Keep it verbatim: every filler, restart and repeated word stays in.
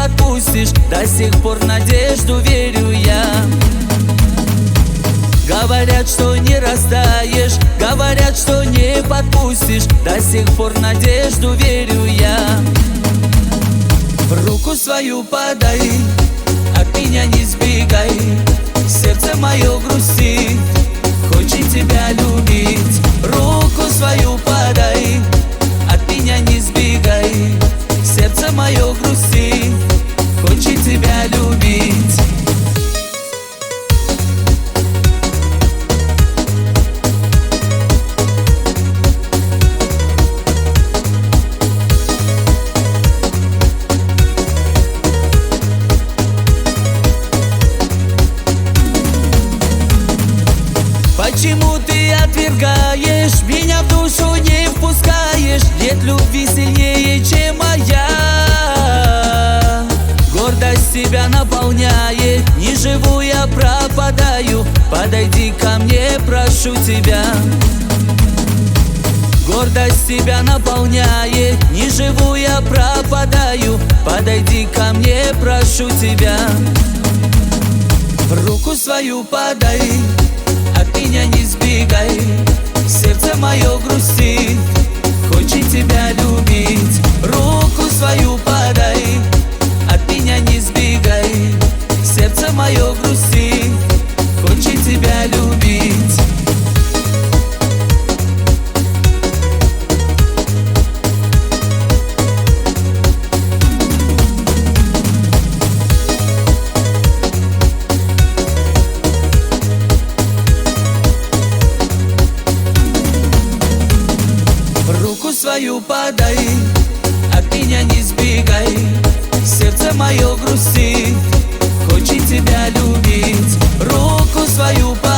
подпустишь, до сих пор надежду верю я. Говорят, что не растаешь, говорят, что не подпустишь, до сих пор надежду верю я. Руку свою подай, от меня не сбегай, сердце мое грустит, хочет тебя любить. Руку свою подай, от меня не сбегай, сердце мое грустит, хочет тебя любить. Почему ты отвергаешь, меня в душу не впускаешь? Нет любви сильнее, чем моя. Гордость себя наполняет, не живу я, пропадаю. Подойди ко мне, прошу тебя. Гордость себя наполняет, не живу я, пропадаю. Подойди ко мне, прошу тебя. Руку свою подай, от меня не сбегай, сердце мое грустит, хочет тебя любить. Руку свою подай, от меня не сбегай, сердце мое грустит, хочет тебя любить. Руку свою подай, от меня не сбегай, сердце мое грустит, хочет тебя любить. Руку свою подай.